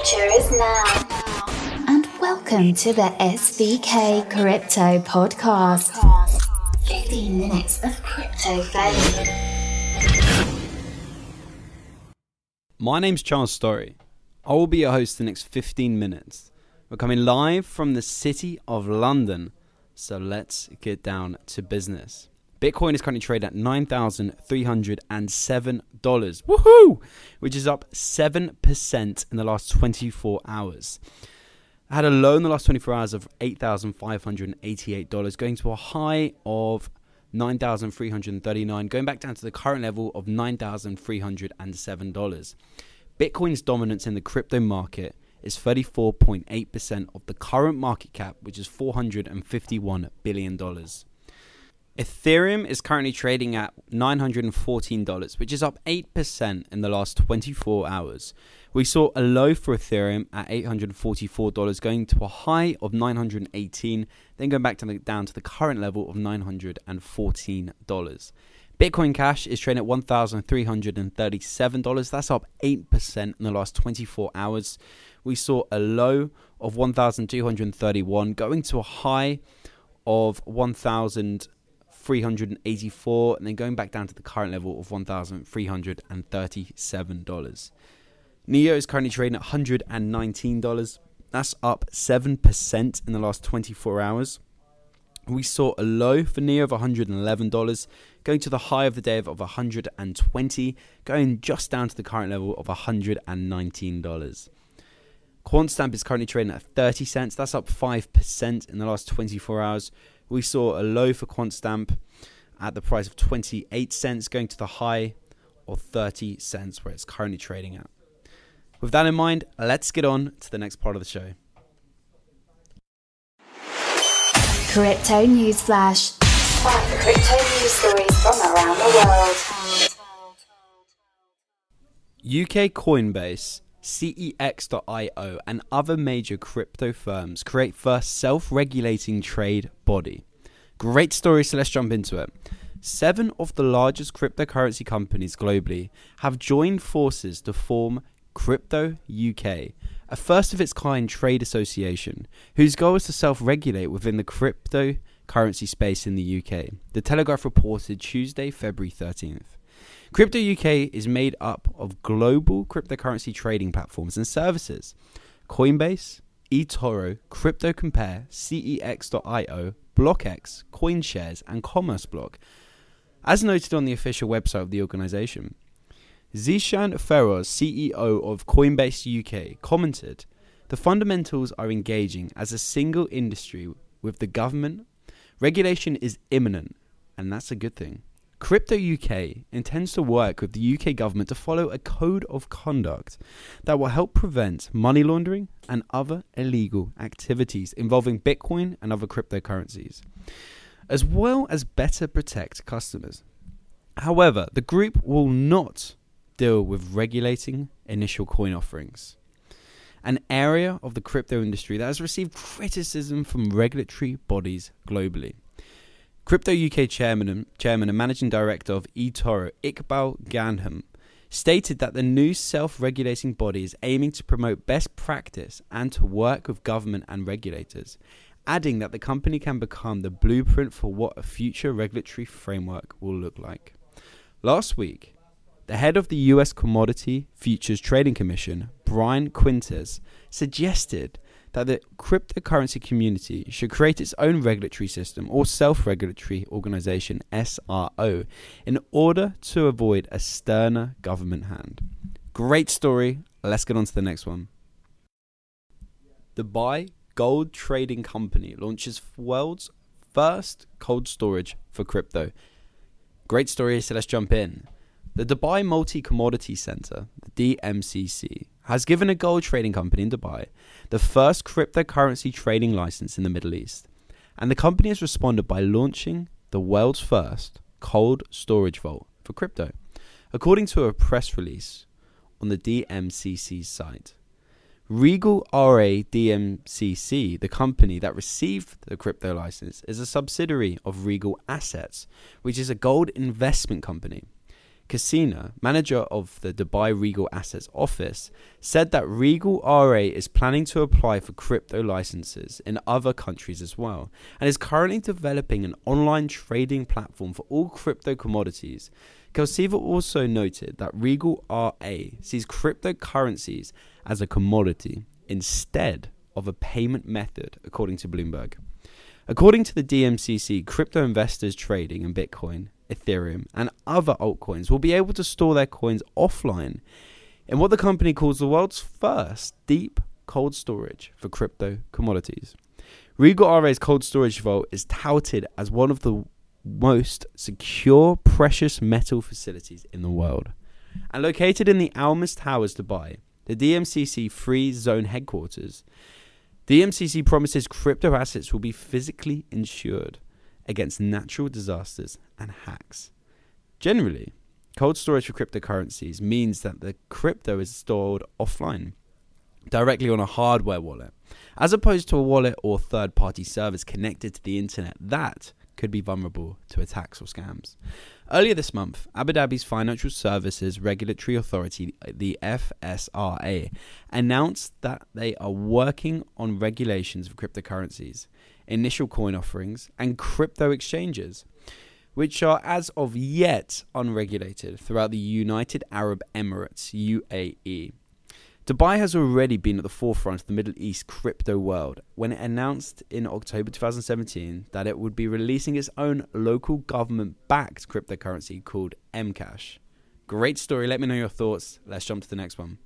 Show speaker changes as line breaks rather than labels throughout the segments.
future is now. And welcome to the SVK Crypto Podcast. 15 minutes of crypto fame.
My name's Charles Story. I will be your host the next 15 minutes. We're coming live from the city of London, so let's get down to business. Bitcoin is currently traded at $9,307, woohoo! Which is up 7% in the last 24 hours. I had a low in the last 24 hours of $8,588, going to a high of $9,339, going back down to the current level of $9,307. Bitcoin's dominance in the crypto market is 34.8% of the current market cap, which is $451 billion. Ethereum is currently trading at $914, which is up 8% in the last 24 hours. We saw a low for Ethereum at $844, going to a high of $918, then going back down to the current level of $914. Bitcoin Cash is trading at $1,337. That's up 8% in the last 24 hours. We saw a low of $1,231, going to a high of $1,384, and then going back down to the current level of $1,337. NEO is currently trading at $119. That's up 7% in the last 24 hours. We saw a low for NEO of $111, going to the high of the day of $120, going just down to the current level of $119. QuantStamp is currently trading at 30 cents. That's up 5% in the last 24 hours. We saw a low for QuantStamp at the price of 28 cents, going to the high of 30 cents where it's currently trading at. With that in mind, let's get on to the next part of the show.
Crypto News Flash. Find the crypto news stories from around the world.
UK Coinbase, CEX.io, and other major crypto firms create first self-regulating trade body. Great story, so let's jump into it. 7 of the largest cryptocurrency companies globally have joined forces to form Crypto UK, a first-of-its-kind trade association whose goal is to self-regulate within the cryptocurrency space in the UK. The Telegraph reported Tuesday, February 13th. Crypto UK is made up of global cryptocurrency trading platforms and services. Coinbase, eToro, CryptoCompare, CEX.io, BlockX, CoinShares, and CommerceBlock, as noted on the official website of the organization. Zishan Feroz, CEO of Coinbase UK, commented, "The fundamentals are engaging as a single industry with the government. Regulation is imminent, and that's a good thing. Crypto UK intends to work with the UK government to follow a code of conduct that will help prevent money laundering and other illegal activities involving Bitcoin and other cryptocurrencies, as well as better protect customers. However, the group will not deal with regulating initial coin offerings, an area of the crypto industry that has received criticism from regulatory bodies globally." Crypto UK chairman and managing director of eToro, Iqbal Ghanam, stated that the new self-regulating body is aiming to promote best practice and to work with government and regulators, adding that the company can become the blueprint for what a future regulatory framework will look like. Last week, the head of the US Commodity Futures Trading Commission, Brian Quintes, suggested that the cryptocurrency community should create its own regulatory system or self-regulatory organization, SRO, in order to avoid a sterner government hand. Great story. Let's get on to the next one. Dubai Gold Trading Company launches world's first cold storage for crypto. Great story, so let's jump in. The Dubai Multi-Commodity Center, the DMCC, has given a gold trading company in Dubai the first cryptocurrency trading license in the Middle East, and the company has responded by launching the world's first cold storage vault for crypto, according to a press release on the DMCC's site. Regal RA DMCC, the company that received the crypto license, is a subsidiary of Regal Assets, which is a gold investment company. Cassina, manager of the Dubai Regal Assets Office, said that Regal RA is planning to apply for crypto licenses in other countries as well, and is currently developing an online trading platform for all crypto commodities. Kelsiva also noted that Regal RA sees cryptocurrencies as a commodity instead of a payment method, according to Bloomberg. According to the DMCC, crypto investors trading in Bitcoin, Ethereum, and other altcoins will be able to store their coins offline in what the company calls the world's first deep cold storage for crypto commodities. Regal RA's cold storage vault is touted as one of the most secure precious metal facilities in the world. And located in the Almas Towers, Dubai, the DMCC Free Zone headquarters, the DMCC promises crypto assets will be physically insured against natural disasters and hacks. Generally, cold storage for cryptocurrencies means that the crypto is stored offline, directly on a hardware wallet, as opposed to a wallet or third-party servers connected to the internet that could be vulnerable to attacks or scams. Earlier this month, Abu Dhabi's Financial Services Regulatory Authority, the FSRA, announced that they are working on regulations for cryptocurrencies, initial coin offerings, and crypto exchanges, which are as of yet unregulated throughout the United Arab Emirates, UAE. Dubai has already been at the forefront of the Middle East crypto world when it announced in October 2017 that it would be releasing its own local government-backed cryptocurrency called Mcash. Great story. Let me know your thoughts. Let's jump to the next one.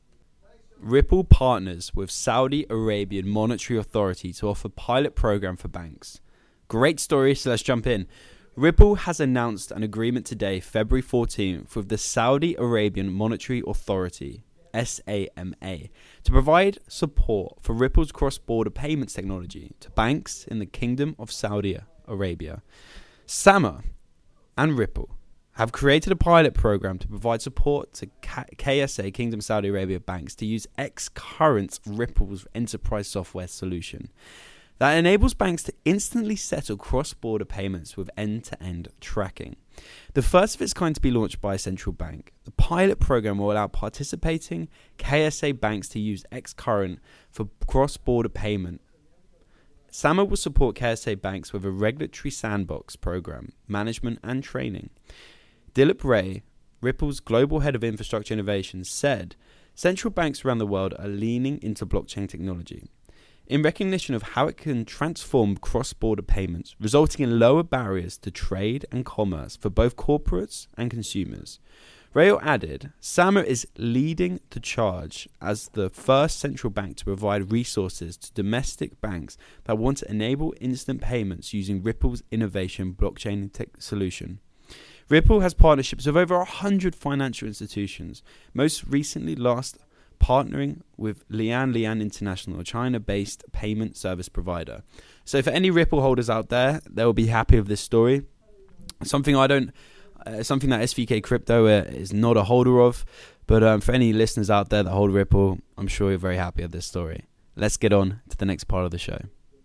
Ripple partners with Saudi Arabian Monetary Authority to offer pilot program for banks. Great story, so let's jump in. Ripple has announced an agreement today, February 14th, with the Saudi Arabian Monetary Authority, SAMA, to provide support for Ripple's cross-border payments technology to banks in the Kingdom of Saudi Arabia. SAMA and Ripple have created a pilot program to provide support to KSA, Kingdom Saudi Arabia banks, to use X-Current, Ripple's enterprise software solution that enables banks to instantly settle cross-border payments with end-to-end tracking. The first of its kind to be launched by a central bank, the pilot program will allow participating KSA banks to use X-Current for cross-border payment. SAMA will support KSA banks with a regulatory sandbox program, management and training. Dilip Ray, Ripple's global head of infrastructure innovation, said central banks around the world are leaning into blockchain technology in recognition of how it can transform cross-border payments, resulting in lower barriers to trade and commerce for both corporates and consumers. Rayo added, SAMA is leading the charge as the first central bank to provide resources to domestic banks that want to enable instant payments using Ripple's innovation blockchain tech solution. Ripple has partnerships with over 100 financial institutions, most recently partnering with Lian International, a China-based payment service provider. So for any Ripple holders out there, they will be happy with this story. Something that SVK Crypto is not a holder of, but for any listeners out there that hold Ripple, I'm sure you're very happy with this story. Let's get on to the next part of the show.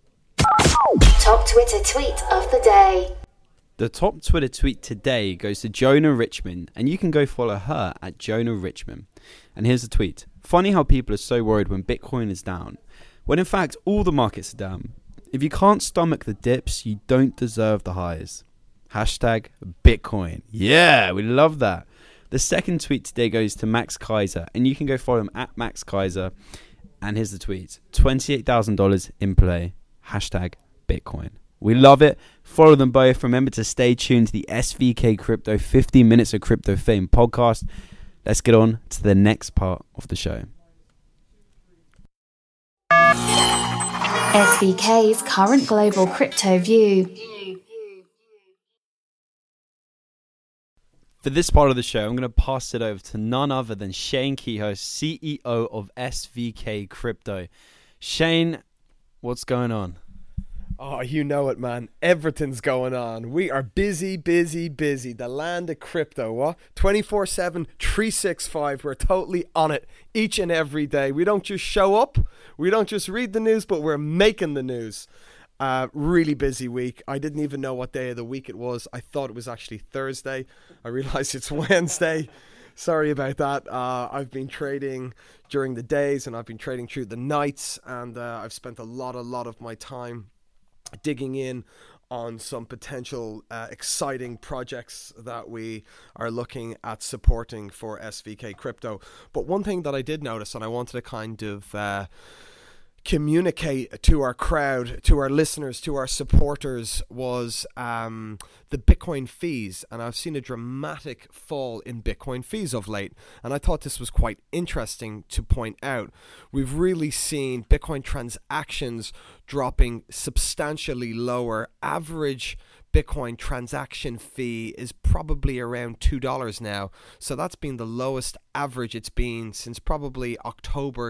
Top Twitter tweet of the day.
The top Twitter tweet today goes to Jonah Richman, and you can go follow her at Jonah Richman. And here's the tweet. Funny how people are so worried when Bitcoin is down, when in fact all the markets are down. If you can't stomach the dips, you don't deserve the highs. Hashtag Bitcoin. Yeah, we love that. The second tweet today goes to Max Kaiser, and you can go follow him at Max Kaiser. And here's the tweet. $28,000 in play. Hashtag Bitcoin. We love it. Follow them both. Remember to stay tuned to the SVK Crypto 15 Minutes of Crypto Fame podcast. Let's get on to the next part of the show.
SVK's current global crypto view.
For this part of the show, I'm going to pass it over to none other than Shane Kehoe, CEO of SVK Crypto. Shane, what's going on?
Oh, you know it, man. Everything's going on. We are busy. The land of crypto, what? 24/7, 365. We're totally on it each and every day. We don't just show up. We don't just read the news, but we're making the news. Really busy week. I didn't even know what day of the week it was. I thought it was actually Thursday. I realized it's Wednesday. Sorry about that. I've been trading during the days and I've been trading through the nights, and I've spent a lot of my time digging in on some potential exciting projects that we are looking at supporting for SVK Crypto. But one thing that I did notice, and I wanted to kind of communicate to our crowd, to our listeners, to our supporters, was the Bitcoin fees. And I've seen a dramatic fall in Bitcoin fees of late, and I thought this was quite interesting to point out. We've really seen Bitcoin transactions dropping substantially lower. Average Bitcoin transaction fee is probably around $2 now. So that's been the lowest average it's been since probably October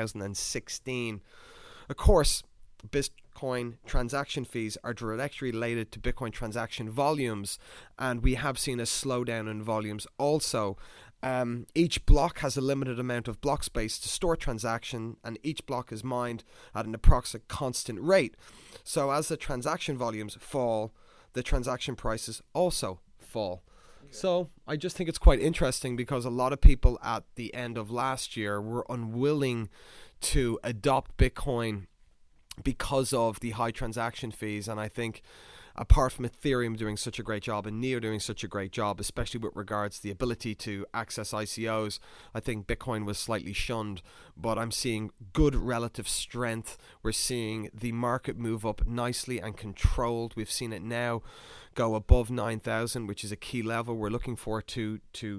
2016. Of course, Bitcoin transaction fees are directly related to Bitcoin transaction volumes, and we have seen a slowdown in volumes also. Each block has a limited amount of block space to store transaction, and each block is mined at an approximate constant rate. So as the transaction volumes fall, the transaction prices also fall. Okay. So I just think it's quite interesting because a lot of people at the end of last year were unwilling to adopt Bitcoin because of the high transaction fees. And I think apart from Ethereum doing such a great job and Neo doing such a great job, especially with regards to the ability to access ICOs, I think Bitcoin was slightly shunned. But I'm seeing good relative strength. We're seeing the market move up nicely and controlled. We've seen it now go above 9,000, which is a key level. We're looking for to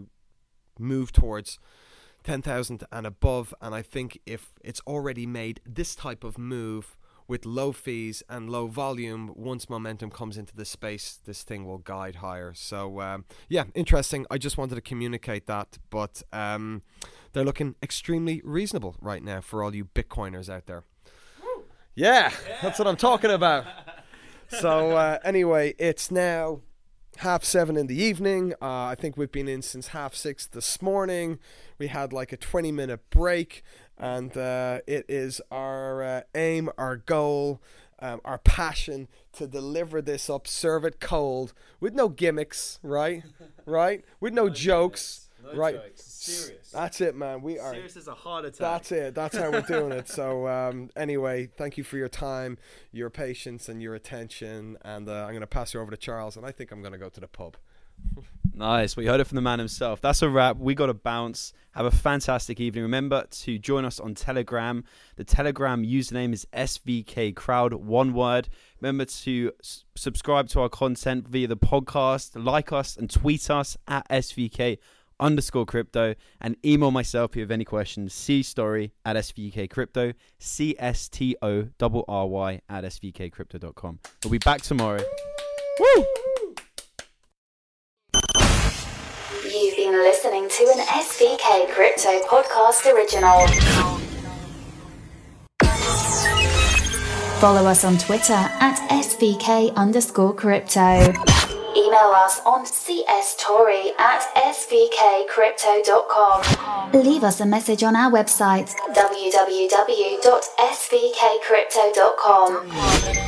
move towards 10,000 and above. And I think if it's already made this type of move with low fees and low volume, once momentum comes into the space, this thing will guide higher. So yeah, interesting. I just wanted to communicate that, but they're looking extremely reasonable right now for all you Bitcoiners out there. Yeah, that's what I'm talking about. So anyway, it's now 7:30 in the evening. I think we've been in since 6:30 this morning. We had like a 20-minute break, and it is our aim, our goal, our passion to deliver this up, serve it cold, with no gimmicks, right? Right? With no jokes.
No
right?
Jokes. Serious.
That's it, man. We are
serious as a heart attack.
That's it. That's how we're doing it. So anyway, thank you for your time, your patience, and your attention. And I'm going to pass you over to Charles, and I think I'm going to go to the pub.
Nice. We heard it from the man himself. That's a wrap. We got to bounce. Have a fantastic evening. Remember to join us on Telegram. The Telegram username is SVK Crowd, one word. Remember to subscribe to our content via the podcast, like us and tweet us at SVK_crypto, and email myself if you have any questions. cstory@svkcrypto, cstory@svkcrypto.com. We'll be back tomorrow. Woo!
You've been listening to an SVK Crypto Podcast original. Follow us on Twitter at SVK_crypto. Email us on cstory@svkcrypto.com. Leave us a message on our website, www.svkcrypto.com.